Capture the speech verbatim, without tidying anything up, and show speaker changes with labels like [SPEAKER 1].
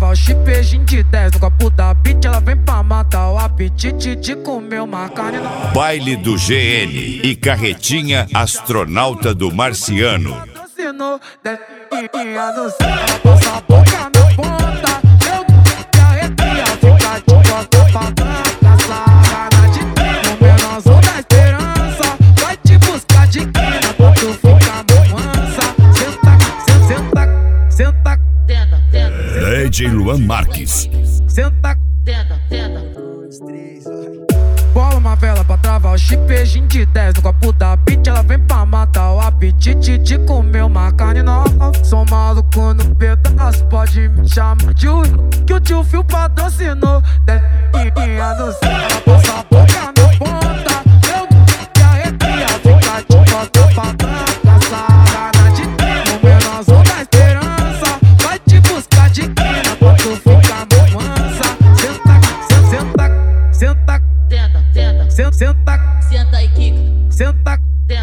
[SPEAKER 1] travar o chipejinho de dez. No copo da beat ela vem pra matar o apetite de comer uma carne.
[SPEAKER 2] Baile do G N e carretinha astronauta do Marciano.
[SPEAKER 1] No destinha no céu, ela passa a boca na ponta. Eu que arrepia, fica de costa pra branca. Sarana de no menosão da esperança. Vai te buscar de quina, pra tu ficar mansa. Senta, senta, senta,
[SPEAKER 3] Tenta, tenta.
[SPEAKER 2] D J Luan Marques.
[SPEAKER 1] Senta,
[SPEAKER 3] Tenta, tenta.
[SPEAKER 1] bola uma vela pra travar o chipejinho de dez. No copo da beat ela vem pra matar o apetite de comer uma carne nova. Sou maluco no pedaço, pode me chamar de Will, que o tio Fio patrocinou. Destinha no céu, ela passa a boca na ponta. Eu que arrepia, fica de costa pra branca. Sarana de no menosão da esperança. Vai te buscar de quina, pra tu ficar mansa. Senta, senta, senta.
[SPEAKER 3] Tenta, tenta.
[SPEAKER 1] Senta, senta,
[SPEAKER 3] Senta e quica.
[SPEAKER 1] senta,
[SPEAKER 3] Tenta.